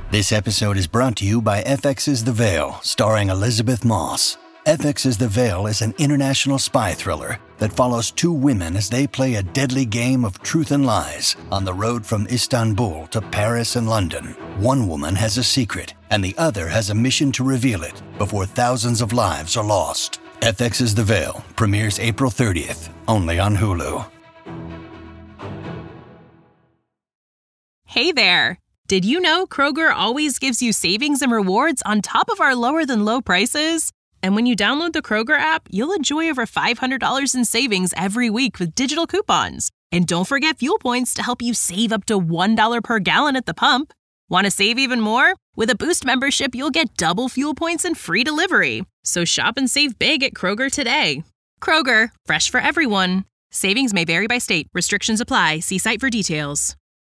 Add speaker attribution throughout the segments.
Speaker 1: This episode is brought to you by FX's The Veil, starring Elizabeth Moss. FX's The Veil is an international spy thriller that follows two women as they play a deadly game of truth and lies on the road from Istanbul to Paris and London. One woman has a secret, and the other has a mission to reveal it before thousands of lives are lost. FX's The Veil premieres April 30th, only on Hulu.
Speaker 2: Hey there! Did you know Kroger always gives you savings and rewards on top of our lower-than-low prices? And when you download the Kroger app, you'll enjoy over $500 in savings every week with digital coupons. And don't forget fuel points to help you save up to $1 per gallon at the pump. Want to save even more? With a Boost membership, you'll get double fuel points and free delivery. So shop and save big at Kroger today. Kroger, fresh for everyone. Savings may vary by state. Restrictions apply. See site for details.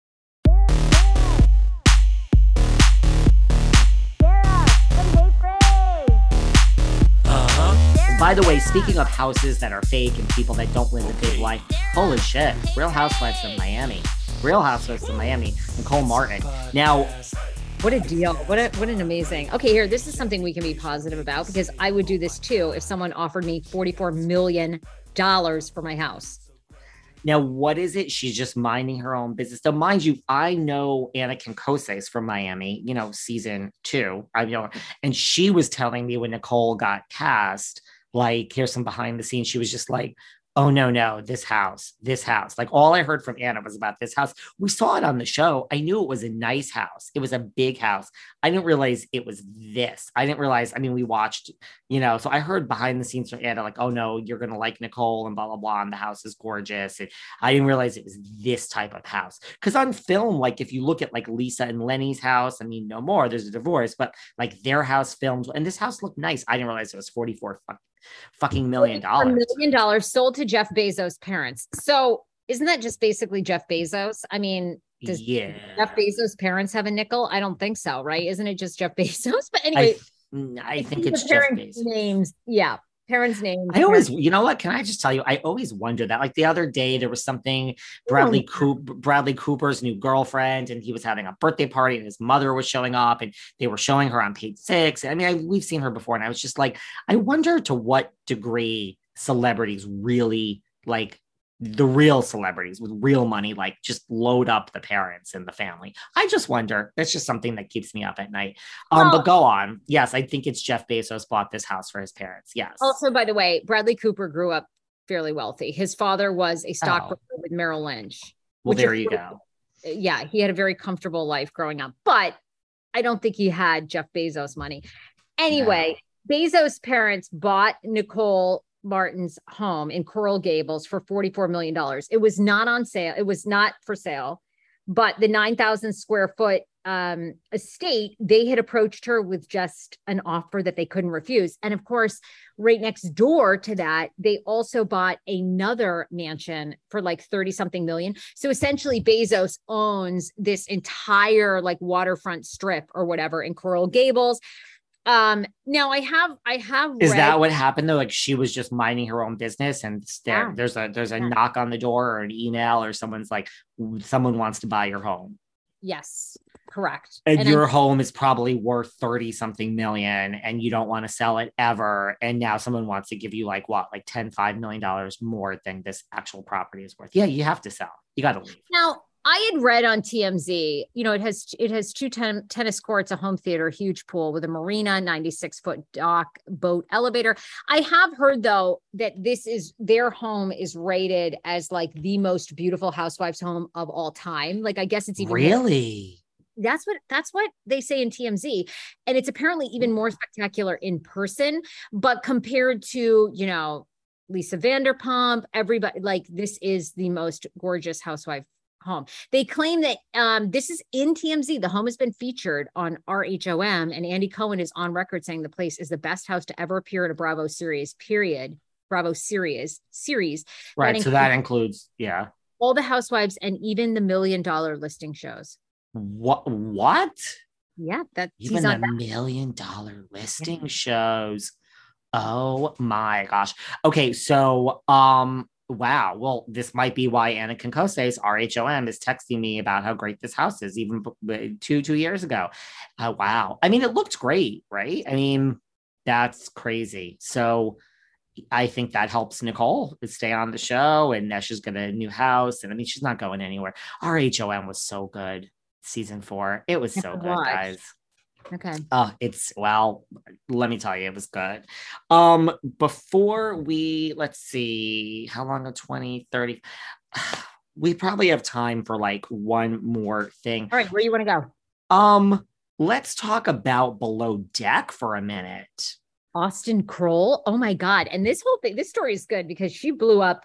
Speaker 3: By the way, speaking of houses that are fake and people that don't live the big life, holy shit, Real Housewives of Miami. Real Housewives of Miami, Nicole Martin. Now,
Speaker 4: what a deal. What an amazing. Okay, here, this is something we can be positive about because I would do this too if someone offered me $44 million for my house.
Speaker 3: Now, what is it? She's just minding her own business. Now, mind you, I know Anna Kinkoses from Miami, season 2. And she was telling me when Nicole got cast, like, here's some behind the scenes. She was just like, oh, no, this house. Like, all I heard from Anna was about this house. We saw it on the show. I knew it was a nice house. It was a big house. I didn't realize it was this. I didn't realize, we watched, so I heard behind the scenes from Anna, like, oh, no, you're going to like Nicole and blah, blah, blah. And the house is gorgeous. And I didn't realize it was this type of house. Because on film, like, if you look at like Lisa and Lenny's house, no more, there's a divorce, but like their house filmed, and this house looked nice. I didn't realize it was $44 million.
Speaker 4: $1 million sold to Jeff Bezos' parents. So isn't that just basically Jeff Bezos? Does Jeff Bezos' parents have a nickel? I don't think so, right? Isn't it just Jeff Bezos? But anyway,
Speaker 3: I think it's Jeff Bezos.
Speaker 4: Names. Yeah. Parents' names.
Speaker 3: I always, what? Can I just tell you? I always wonder that. Like the other day, there was something, Bradley Cooper's new girlfriend, and he was having a birthday party, and his mother was showing up, and they were showing her on page 6. We've seen her before, and I was just like, I wonder to what degree celebrities really, like the real celebrities with real money, like just load up the parents and the family. I just wonder. That's just something that keeps me up at night. But go on. Yes, I think it's Jeff Bezos bought this house for his parents. Yes.
Speaker 4: Also, by the way, Bradley Cooper grew up fairly wealthy. His father was a stockbroker with Merrill Lynch.
Speaker 3: Well, there you go.
Speaker 4: Yeah, he had a very comfortable life growing up, but I don't think he had Jeff Bezos money. Anyway, Bezos' parents bought Nicole Martin's home in Coral Gables for $44 million. It was not on sale. It was not for sale, but the 9,000 square foot estate, they had approached her with just an offer that they couldn't refuse. And of course, right next door to that, they also bought another mansion for like 30 something million. So essentially Bezos owns this entire like waterfront strip or whatever in Coral Gables. Now I have
Speaker 3: is that what happened though? Like she was just minding her own business and there's a knock on the door or an email or someone's like, someone wants to buy your home.
Speaker 4: Yes, correct.
Speaker 3: And your home is probably worth 30 something million and you don't want to sell it ever. And now someone wants to give you like $5 million more than this actual property is worth. Yeah, you have to sell. You got to leave.
Speaker 4: Now, I had read on TMZ, it has 2 tennis courts, a home theater, huge pool with a marina, 96-foot dock, boat, elevator. I have heard though that their home is rated as like the most beautiful housewives home of all time. Like I guess it's even
Speaker 3: really.
Speaker 4: That's what they say in TMZ. And it's apparently even more spectacular in person, but compared to, Lisa Vanderpump, everybody, like this is the most gorgeous housewife home. They claim that this is in TMZ. The home has been featured on RHOM, and Andy Cohen is on record saying the place is the best house to ever appear in a Bravo series, period. Bravo series.
Speaker 3: Right. So that includes,
Speaker 4: all the housewives and even the $1 million listing shows.
Speaker 3: What?
Speaker 4: Yeah.
Speaker 3: Even the $1 million listing shows. Oh my gosh. Okay. So, Wow. Well, this might be why Anna Concose's RHOM is texting me about how great this house is, even 2 years ago. Wow. I mean, it looked great, right? I mean, that's crazy. So I think that helps Nicole to stay on the show, and now she's got a new house. And I mean, she's not going anywhere. RHOM was so good. Season 4. It was so good, guys.
Speaker 4: Okay.
Speaker 3: Well, let me tell you, it was good. Before we, let's see, how long of 20, 30? We probably have time for like one more thing.
Speaker 4: All right, where do you want to go?
Speaker 3: Let's talk about Below Deck for a minute.
Speaker 4: Austen Kroll. Oh my God. And this whole thing, this story is good because she blew up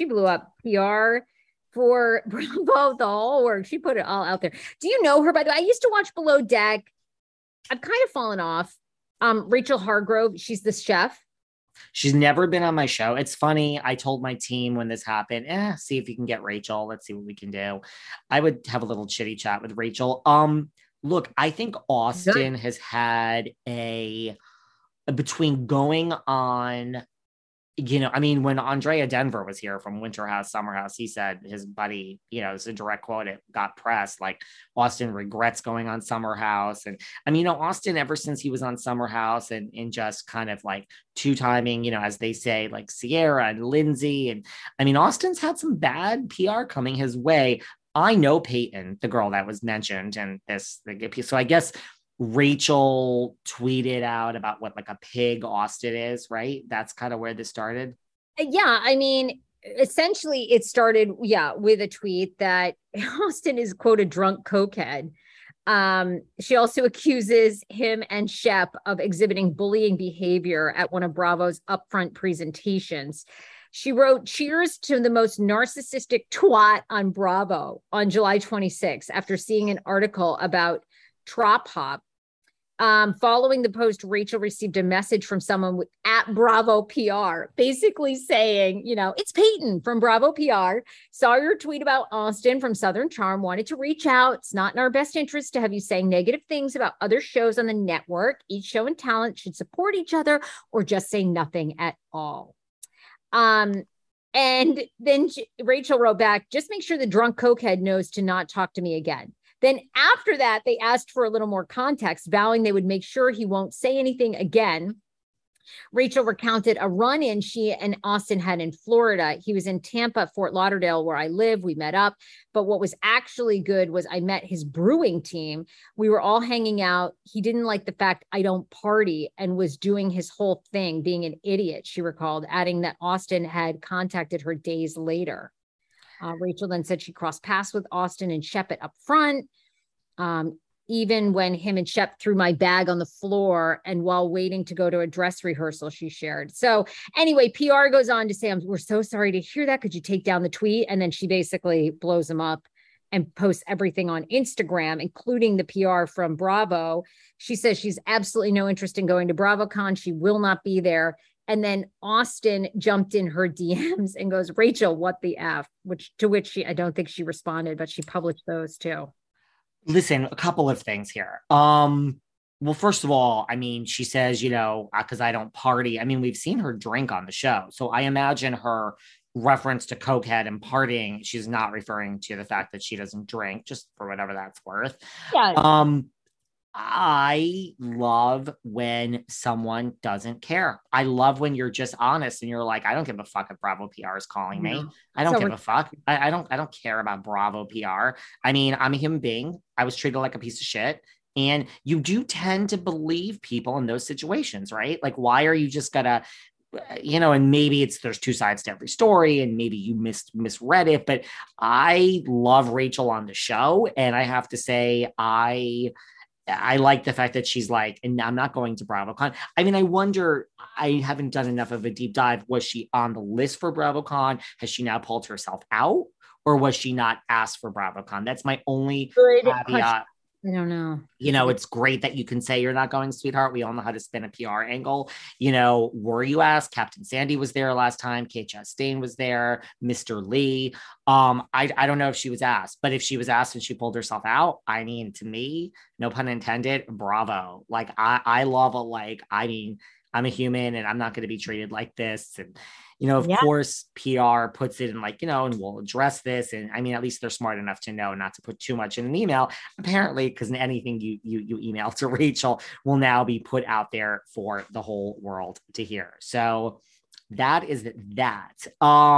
Speaker 4: PR for Bravo, the whole work. She put it all out there. Do you know her, by the way? I used to watch Below Deck. I've kind of fallen off. Rachel Hargrove, she's the chef.
Speaker 3: She's never been on my show. It's funny. I told my team when this happened, see if you can get Rachel. Let's see what we can do. I would have a little chitty chat with Rachel. Look, I think Austen has had between going on, I mean, when Andrea Denver was here from Winter House, Summer House, he said his buddy, it's a direct quote, it got pressed, like Austen regrets going on Summer House. And I mean, Austen, ever since he was on Summer House and just kind of like two-timing, as they say, like Sierra and Lindsay. And I mean, Austen's had some bad PR coming his way. I know Peyton, the girl that was mentioned in this. So I guess Rachel tweeted out about what like a pig Austen is, right? That's kind of where this started.
Speaker 4: Yeah. I mean, essentially it started, with a tweet that Austen is, quote, a drunk cokehead. She also accuses him and Shep of exhibiting bullying behavior at one of Bravo's upfront presentations. She wrote, "Cheers to the most narcissistic twat on Bravo" on July 26th after seeing an article about Trop Hop. Following the post, Rachel received a message from someone at Bravo PR, basically saying, it's Peyton from Bravo PR. Saw your tweet about Austen from Southern Charm. Wanted to reach out. It's not in our best interest to have you saying negative things about other shows on the network. Each show and talent should support each other or just say nothing at all. And then Rachel wrote back, "Just make sure the drunk cokehead knows to not talk to me again." Then after that, they asked for a little more context, vowing they would make sure he won't say anything again. Rachel recounted a run-in she and Austen had in Florida. He was in Tampa, Fort Lauderdale, where I live. We met up. But what was actually good was I met his brewing team. We were all hanging out. He didn't like the fact I don't party and was doing his whole thing, being an idiot, she recalled, adding that Austen had contacted her days later. Rachel then said she crossed paths with Austen and Shep up front. Even when him and Shep threw my bag on the floor and while waiting to go to a dress rehearsal, she shared. So anyway, PR goes on to say, "We're so sorry to hear that. Could you take down the tweet?" And then she basically blows him up and posts everything on Instagram, including the PR from Bravo. She says she's absolutely no interest in going to BravoCon. She will not be there. And then Austen jumped in her DMs and goes, "Rachel, what the F?" To which she, I don't think she responded, but she published those too.
Speaker 3: Listen, a couple of things here. Well, first of all, I mean, she says, because I don't party. I mean, we've seen her drink on the show. So I imagine her reference to cokehead and partying, she's not referring to the fact that she doesn't drink, just for whatever that's worth.
Speaker 4: Yeah.
Speaker 3: I love when someone doesn't care. I love when you're just honest and you're like, I don't give a fuck if Bravo PR is calling me. I don't give a fuck. I don't care about Bravo PR. I mean, I'm a human being. I was treated like a piece of shit. And you do tend to believe people in those situations, right? Like, why are you just gonna, and maybe there's two sides to every story and maybe you misread it, but I love Rachel on the show. And I have to say, I like the fact that she's like, and I'm not going to BravoCon. I mean, I wonder, I haven't done enough of a deep dive. Was she on the list for BravoCon? Has she now pulled herself out? Or was she not asked for BravoCon? That's my only caveat.
Speaker 4: I don't know.
Speaker 3: It's great that you can say you're not going, sweetheart. We all know how to spin a PR angle. Were you asked? Captain Sandy was there last time. Kate Chastain was there. Mr. Lee. I don't know if she was asked, but if she was asked and she pulled herself out, I mean, to me, no pun intended, bravo. Like I love I'm a human and I'm not going to be treated like this. And, you know, of
Speaker 4: Yeah.
Speaker 3: course, PR puts it in like, you know, and we'll address this. And I mean, at least they're smart enough to know not to put too much in an email, apparently, because anything you email to Rachel will now be put out there for the whole world to hear. So that is that.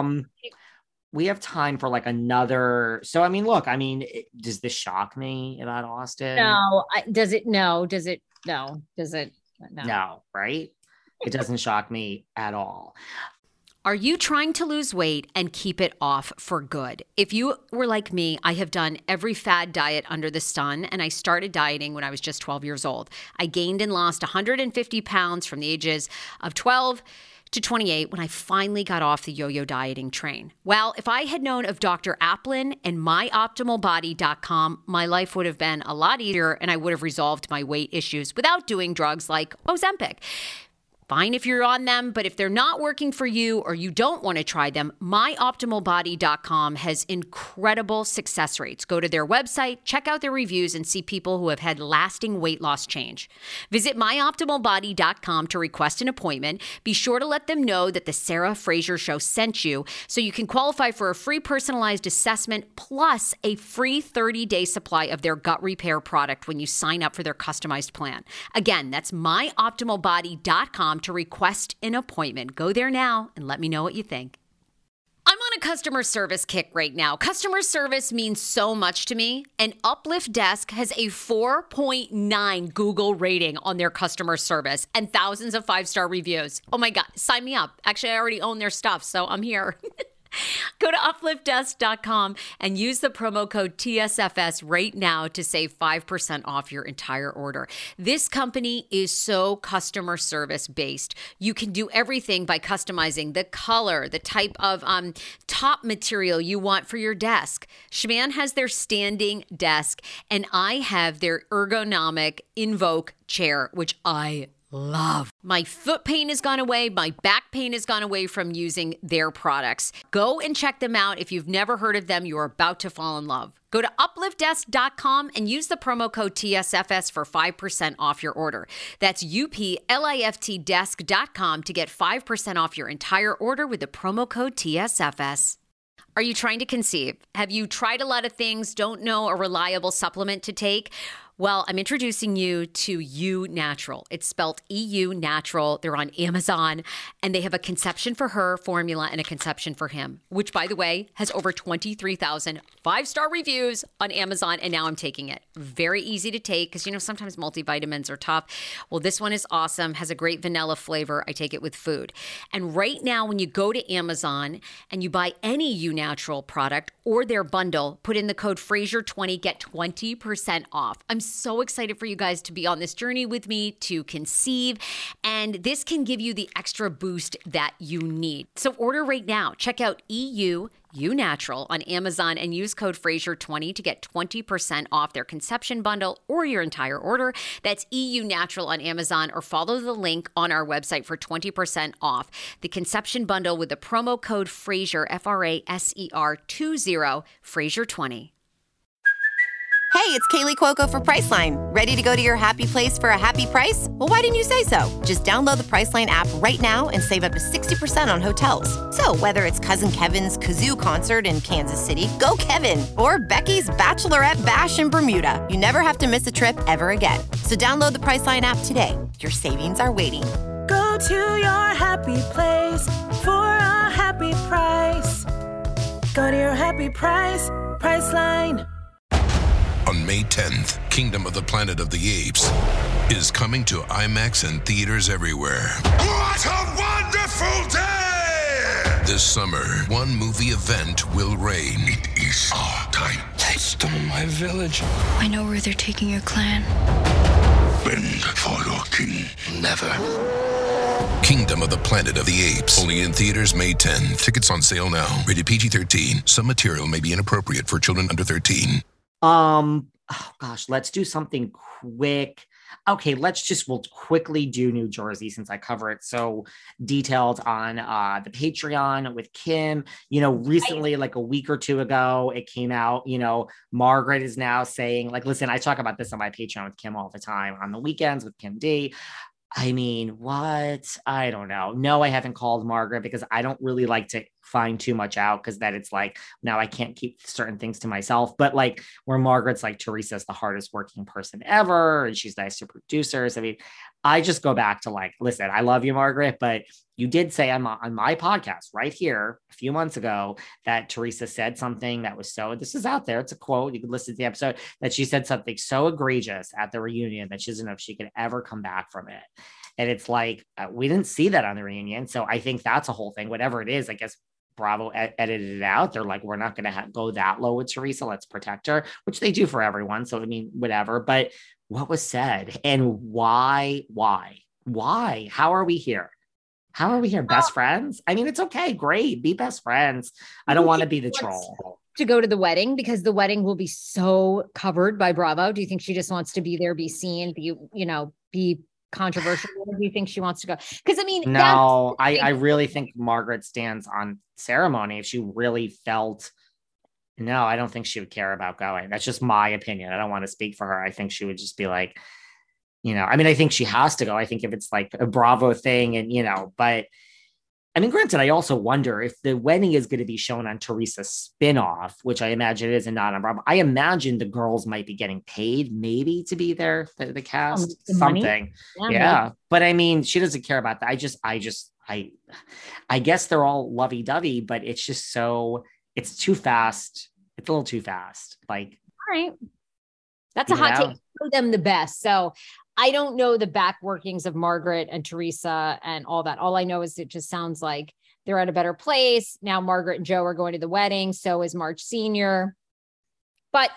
Speaker 3: We have time for like another. So, I mean, look, I mean, does this shock me about Austin?
Speaker 4: No. Does it? No. Does it? No. Does it? No.
Speaker 3: No, right? It doesn't shock me at all.
Speaker 5: Are you trying to lose weight and keep it off for good? If you were like me, I have done every fad diet under the sun, and I started dieting when I was just 12 years old. I gained and lost 150 pounds from the ages of 12 to 28 when I finally got off the yo-yo dieting train. Well, if I had known of Dr. Applin and myoptimalbody.com, my life would have been a lot easier and I would have resolved my weight issues without doing drugs like Ozempic. Fine if you're on them, but if they're not working for you or you don't want to try them, myoptimalbody.com has incredible success rates. Go to their website, check out their reviews, and see people who have had lasting weight loss change. Visit myoptimalbody.com to request an appointment. Be sure to let them know that the Sarah Fraser Show sent you so you can qualify for a free personalized assessment plus a free 30-day supply of their gut repair product when you sign up for their customized plan. Again, that's myoptimalbody.com to request an appointment. Go there now and let me know what you think. I'm on a customer service kick right now. Customer service means so much to me, and Uplift Desk has a 4.9 Google rating on their customer service and thousands of 5-star reviews. Oh my God, sign me up. Actually, I already own their stuff, so I'm here. Go to upliftdesk.com and use the promo code TSFS right now to save 5% off your entire order. This company is so customer service based. You can do everything by customizing the color, the type of top material you want for your desk. Schman has their standing desk, and I have their ergonomic Invoke chair, which I love. My foot pain has gone away. My back pain has gone away from using their products. Go and check them out. If you've never heard of them, you're about to fall in love. Go to upliftdesk.com and use the promo code TSFS for 5% off your order. That's upliftdesk.com to get 5% off your entire order with the promo code TSFS. Are you trying to conceive? Have you tried a lot of things, don't know a reliable supplement to take? Well, I'm introducing you to Eu Natural. It's spelled EU Natural. They're on Amazon, and they have a conception for her formula and a conception for him, which, by the way, has over 23,000 5-star reviews on Amazon, and now I'm taking it. Very easy to take because, you know, sometimes multivitamins are tough. Well, this one is awesome, has a great vanilla flavor. I take it with food. And right now, when you go to Amazon and you buy any Eu Natural product or their bundle, put in the code Fraser20, get 20% off. I'm so excited for you guys to be on this journey with me to conceive, and this can give you the extra boost that you need. So order right now. Check out EU Natural on Amazon and use code Fraser20 to get 20% off their conception bundle or your entire order. That's EU Natural on Amazon, or follow the link on our website for 20% off the conception bundle with the promo code Fraser, FRASER20, Fraser20.
Speaker 6: Hey, it's Kaylee Cuoco for Priceline. Ready to go to your happy place for a happy price? Well, why didn't you say so? Just download the Priceline app right now and save up to 60% on hotels. So whether it's Cousin Kevin's Kazoo Concert in Kansas City, go Kevin, or Becky's Bachelorette Bash in Bermuda, you never have to miss a trip ever again. So download the Priceline app today. Your savings are waiting.
Speaker 7: Go to your happy place for a happy price. Go to your happy price, Priceline.
Speaker 8: On May 10th, Kingdom of the Planet of the Apes is coming to IMAX and theaters everywhere.
Speaker 9: What a wonderful day!
Speaker 8: This summer, one movie event will reign.
Speaker 9: It is our time.
Speaker 10: They stole my village.
Speaker 11: I know where they're taking your clan.
Speaker 9: Bend for your king.
Speaker 10: Never.
Speaker 8: Kingdom of the Planet of the Apes. Only in theaters May 10th. Tickets on sale now. Rated PG-13. Some material may be inappropriate for children under 13.
Speaker 3: Oh gosh, let's do something quick. Okay, we'll quickly do New Jersey since I cover it so detailed on the Patreon with Kim. You know, recently, like a week or two ago, it came out, you know, Margaret is now saying, like, listen, I talk about this on my Patreon with Kim all the time on the weekends with Kim D. I mean, what? I don't know. No, I haven't called Margaret because I don't really like to find too much out because then it's like now I can't keep certain things to myself. But like where Margaret's like Teresa's the hardest working person ever and she's nice to producers. I mean, I just go back to like, listen, I love you, Margaret, but you did say on my podcast right here a few months ago that Teresa said something that was so, this is out there, it's a quote, you can listen to the episode, that she said something so egregious at the reunion that she doesn't know if she could ever come back from it. And it's like, we didn't see that on the reunion. So I think that's a whole thing, whatever it is, I guess Bravo edited it out. They're like, we're not going to go that low with Teresa. Let's protect her, which they do for everyone. So, I mean, whatever, but what was said and why, how are we here? How are we here? Best friends? I mean, it's okay. Great. Be best friends. I don't want to be the troll.
Speaker 4: To go to the wedding because the wedding will be so covered by Bravo. Do you think she just wants to be there, be seen, be controversial? Or do you think she wants to go? Because I mean,
Speaker 3: no, I really think Margaret stands on ceremony. If she really felt, no, I don't think she would care about going. That's just my opinion. I don't want to speak for her. I think she would just be like, I mean, I think she has to go. I think if it's like a Bravo thing and, but I mean, granted, I also wonder if the wedding is going to be shown on Teresa's spinoff, which I imagine it is and not on Bravo. I imagine the girls might be getting paid maybe to be there, the cast, something. Yeah. But I mean, she doesn't care about that. I guess they're all lovey-dovey, but it's just it's too fast. It's a little too fast. Like,
Speaker 4: all right. That's a hot take. Show them the best. So I don't know the back workings of Margaret and Teresa and all that. All I know is it just sounds like they're at a better place. Now Margaret and Joe are going to the wedding. So is March Sr. But,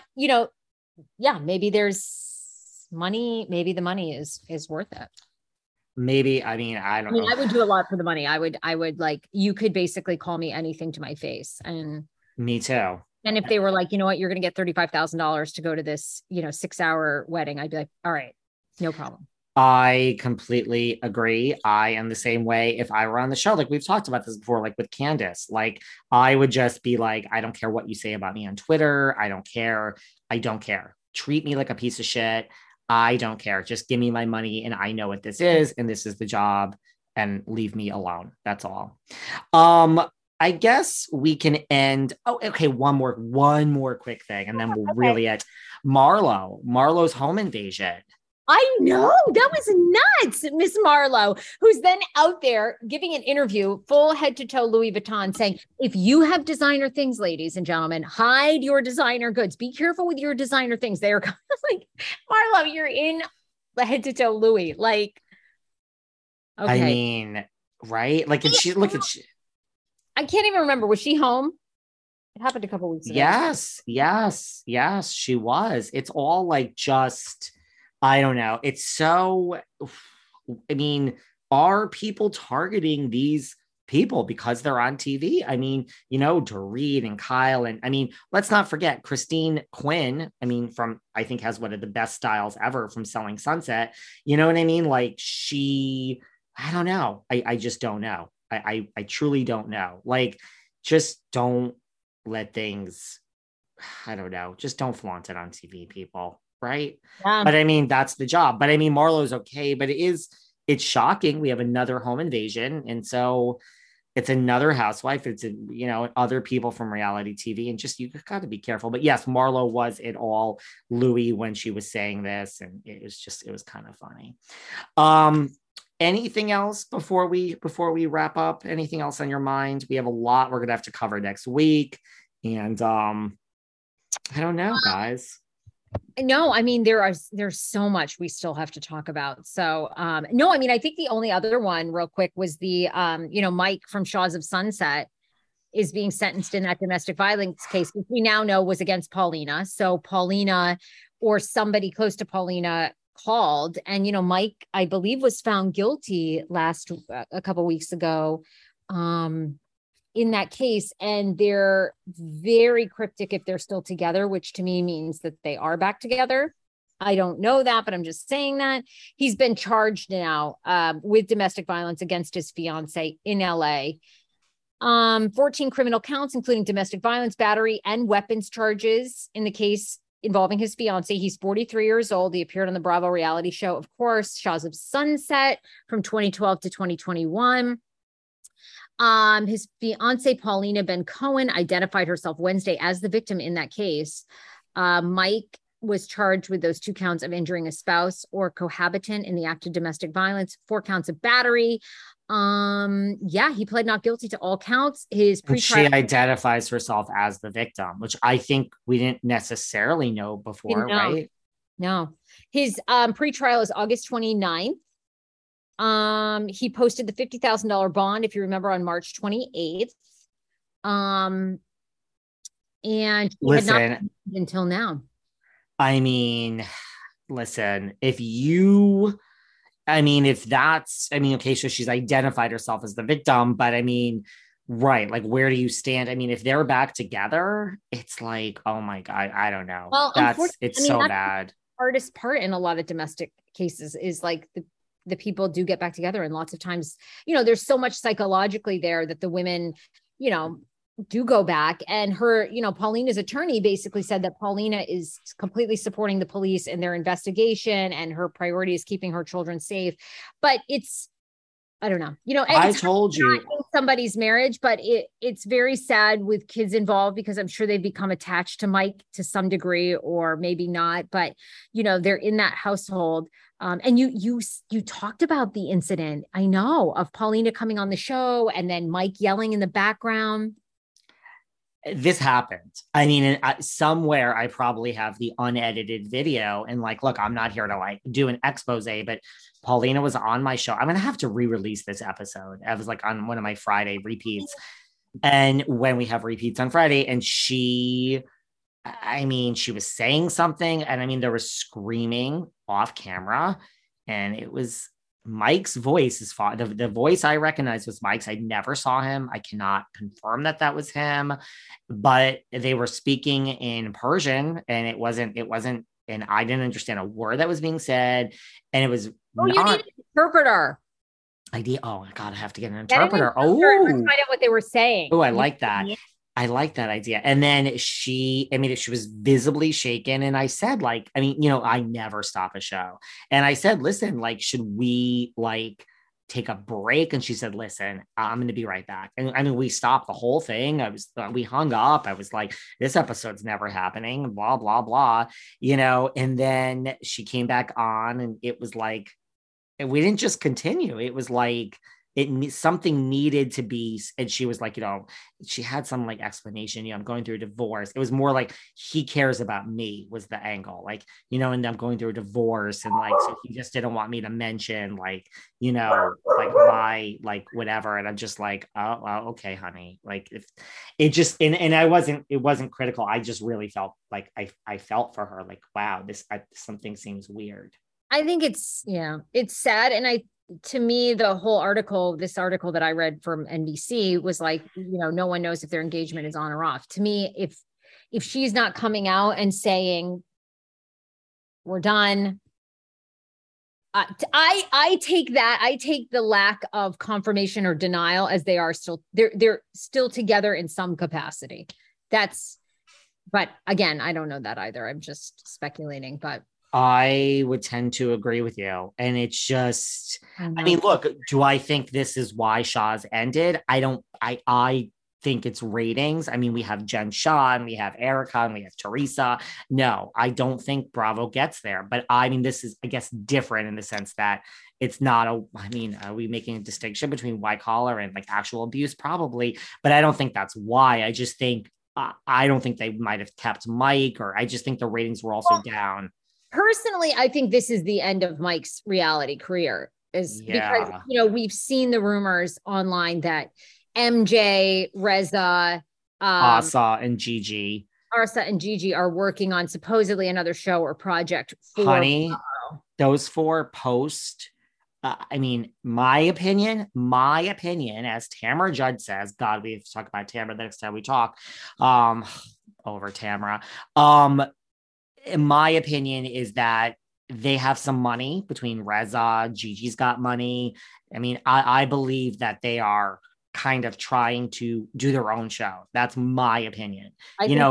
Speaker 4: maybe there's money. Maybe the money is worth it.
Speaker 3: Maybe. I mean, I don't know.
Speaker 4: I would do a lot for the money. I would like, you could basically call me anything to my face. And
Speaker 3: me too.
Speaker 4: And if they were like, you know what, you're going to get $35,000 to go to this, 6-hour wedding, I'd be like, all right, no problem.
Speaker 3: I completely agree. I am the same way. If I were on the show, like we've talked about this before, like with Candace, like I would just be like, I don't care what you say about me on Twitter. I don't care. Treat me like a piece of shit. I don't care. Just give me my money and I know what this is. And this is the job and leave me alone. That's all. I guess we can end. Oh, okay. One more quick thing. And then we'll really end. Marlo's home invasion.
Speaker 4: I know, that was nuts, Miss Marlo, who's then out there giving an interview, full head to toe Louis Vuitton, saying, if you have designer things, ladies and gentlemen, hide your designer goods. Be careful with your designer things. They are like, Marlo, you're in the head to toe Louis. Like, okay.
Speaker 3: I mean, right? Like, and she look at.
Speaker 4: I can't even remember. Was she home? It happened a couple weeks ago.
Speaker 3: Yes, she was. It's all like just. I don't know. It's so, I mean, are people targeting these people because they're on TV? I mean, Dorit and Kyle. And I mean, let's not forget Christine Quinn. I mean, I think has one of the best styles ever from Selling Sunset. You know what I mean? Like I don't know. I just don't know. I truly don't know. Like, just don't let things, I don't know. Just don't flaunt it on TV, people. Right. But I mean, that's the job. But I mean, Marlo's okay, but it's shocking. We have another home invasion. And so it's another housewife. It's, other people from reality TV and just, you got to be careful. But yes, Marlo was it all Louis when she was saying this. And it was kind of funny. Anything else before we wrap up? Anything else on your mind? We have a lot we're going to have to cover next week. And I don't know, guys.
Speaker 4: No, I mean, there's so much we still have to talk about. So, no, I mean, I think the only other one real quick was the, Mike from Shaws of Sunset is being sentenced in that domestic violence case, which we now know was against Paulina. So Paulina or somebody close to Paulina called and, Mike, I believe, was found guilty a couple weeks ago, in that case, and they're very cryptic if they're still together, which to me means that they are back together. I don't know that, but I'm just saying that he's been charged now with domestic violence against his fiance in LA. 14 criminal counts, including domestic violence, battery, and weapons charges in the case involving his fiance. He's 43 years old. He appeared on the Bravo reality show, of course, Shahs of Sunset from 2012 to 2021. His fiance, Paulina Ben Cohen, identified herself Wednesday as the victim in that case. Mike was charged with those 2 counts of injuring a spouse or cohabitant in the act of domestic violence, 4 counts of battery. He pled not guilty to all counts. His
Speaker 3: she identifies herself as the victim, which I think we didn't necessarily know before, right?
Speaker 4: No. His pretrial is August 29th. He posted the $50,000 bond, if you remember, on March 28th. And he had not been until now.
Speaker 3: I mean, listen, if that's, okay, so she's identified herself as the victim, but I mean, right, like, where do you stand? I mean, if they're back together, it's like, oh my God, I don't know.
Speaker 4: Well,
Speaker 3: it's so bad.
Speaker 4: The hardest part in a lot of domestic cases is like the people do get back together. And lots of times, there's so much psychologically there that the women, do go back. And her, Paulina's attorney basically said that Paulina is completely supporting the police in their investigation, and her priority is keeping her children safe. But I don't know,
Speaker 3: I told you
Speaker 4: somebody's marriage, but it's very sad with kids involved, because I'm sure they've become attached to Mike to some degree, or maybe not, but they're in that household. And you talked about the incident, I know, of Paulina coming on the show and then Mike yelling in the background.
Speaker 3: This happened. I mean, somewhere I probably have the unedited video, and like, look, I'm not here to do an expose, but Paulina was on my show. I'm going to have to re-release this episode. I was on one of my Friday repeats. And when we have repeats on Friday, and she was saying something, and there was screaming off camera, and it was Mike's voice. The voice I recognized was Mike's. I never saw him. I cannot confirm that was him, but they were speaking in Persian, and it wasn't, and I didn't understand a word that was being said. And it was,
Speaker 4: you need an interpreter.
Speaker 3: Oh my God, I have to get an interpreter.
Speaker 4: Let's find out what they were saying.
Speaker 3: Oh, I like that. I like that idea. And then she was visibly shaken. And I said, I never stop a show. And I said, listen, should we take a break? And she said, listen, I'm going to be right back. And we stopped the whole thing. We hung up. I was like, this episode's never happening, blah, blah, blah, and then she came back on, and it was and we didn't just continue. It was something needed to be, and she was she had some explanation, I'm going through a divorce. It was more he cares about me was the angle, and I'm going through a divorce, and so he just didn't want me to mention my whatever. And I'm just oh, okay, honey. If it just, and it wasn't critical. I just really felt I felt for her, wow, something seems weird.
Speaker 4: I think it's sad. And to me, the whole article, this article that I read from NBC was no one knows if their engagement is on or off. To me, if she's not coming out and saying we're done, I take that. I take the lack of confirmation or denial as they're still together in some capacity. But again, I don't know that either. I'm just speculating, but
Speaker 3: I would tend to agree with you. And it's just, look, do I think this is why Shahs ended? I think it's ratings. We have Jen Shah, and we have Erica, and we have Teresa. No, I don't think Bravo gets there. But this is, I guess, different in the sense that it's not are we making a distinction between white collar and actual abuse? Probably. But I don't think that's why. I just think, I don't think they might have kept Mike, or I just think the ratings were also down.
Speaker 4: Personally, I think this is the end of Mike's reality career, because, we've seen the rumors online that MJ, Reza,
Speaker 3: Asa and Gigi
Speaker 4: are working on supposedly another show or project for
Speaker 3: Honey, those 4 post. My opinion, as Tamara Judd says, God, we have to talk about Tamara the next time we talk, over Tamara. In my opinion, is that they have some money between Reza, Gigi's got money. I believe that they are kind of trying to do their own show. That's my opinion.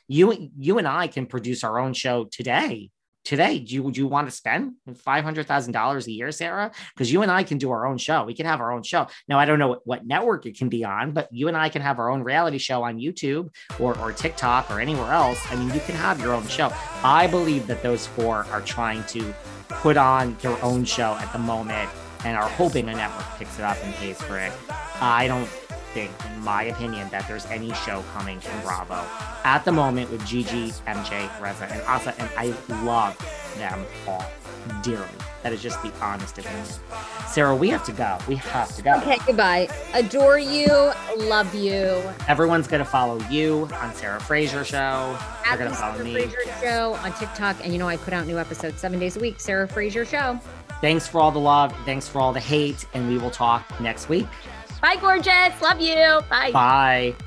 Speaker 3: You and I can produce our own show today. Would you want to spend $500,000 a year, Sarah? Because you and I can do our own show. We can have our own show. Now, I don't know what network it can be on, but you and I can have our own reality show on YouTube or TikTok or anywhere else. I mean, you can have your own show. I believe that those four are trying to put on their own show at the moment and are hoping a network picks it up and pays for it. I don't think, in my opinion, that there's any show coming from Bravo at the moment with Gigi, MJ, Reza, and Asa, and I love them all dearly. That is just the honest opinion. Sarah, we have to go.
Speaker 4: Okay, goodbye. Adore you. Love you.
Speaker 3: Everyone's going to follow you on Sarah Fraser Show. They're going to follow me.
Speaker 4: Sarah Fraser Show on TikTok. And I put out new episodes 7 days a week. Sarah Fraser Show.
Speaker 3: Thanks for all the love. Thanks for all the hate. And we will talk next week.
Speaker 4: Bye, gorgeous. Love you. Bye.
Speaker 3: Bye.